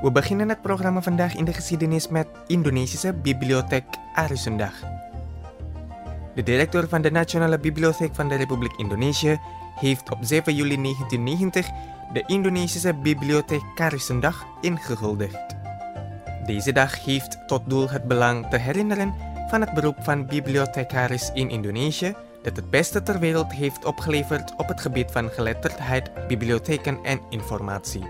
We beginnen het programma vandaag in de geschiedenis met Indonesische Bibliotheek Arisundag. De directeur van de Nationale Bibliotheek van de Republiek Indonesië heeft op 7 juli 1990 de Indonesische Bibliotheek Arisundag ingehuldigd. Deze dag heeft tot doel het belang te herinneren van het beroep van bibliothecaris in Indonesië, dat het beste ter wereld heeft opgeleverd op het gebied van geletterdheid, bibliotheken en informatie.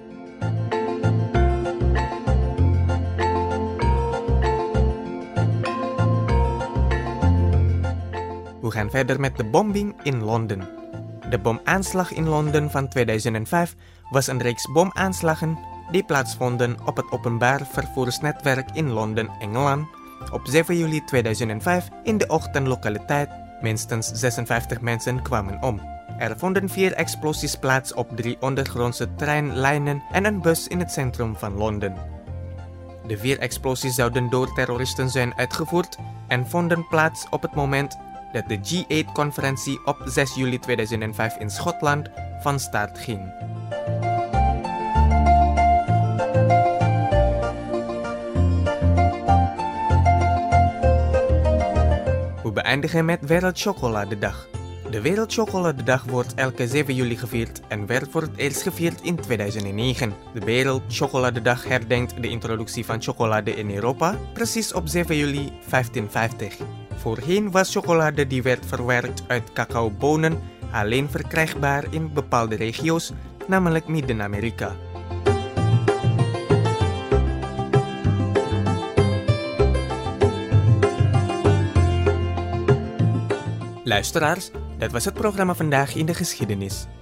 We gaan verder met de bombing in Londen. De bomaanslag in Londen van 2005 was een reeks bomaanslagen die plaatsvonden op het openbaar vervoersnetwerk in Londen, Engeland, op 7 juli 2005 in de ochtendlokaliteit. Minstens 56 mensen kwamen om. Er vonden 4 explosies plaats op 3 ondergrondse treinlijnen en een bus in het centrum van Londen. De 4 explosies zouden door terroristen zijn uitgevoerd en vonden plaats op het moment dat de G8-conferentie op 6 juli 2005 in Schotland van start ging. We beëindigen met Wereldchocoladedag. De Wereldchocoladedag wordt elke 7 juli gevierd en werd voor het eerst gevierd in 2009. De Wereldchocoladedag herdenkt de introductie van chocolade in Europa, precies op 7 juli 1550. Voorheen was chocolade die werd verwerkt uit cacaobonen alleen verkrijgbaar in bepaalde regio's, namelijk Midden-Amerika. Luisteraars, dat was het programma vandaag in de geschiedenis.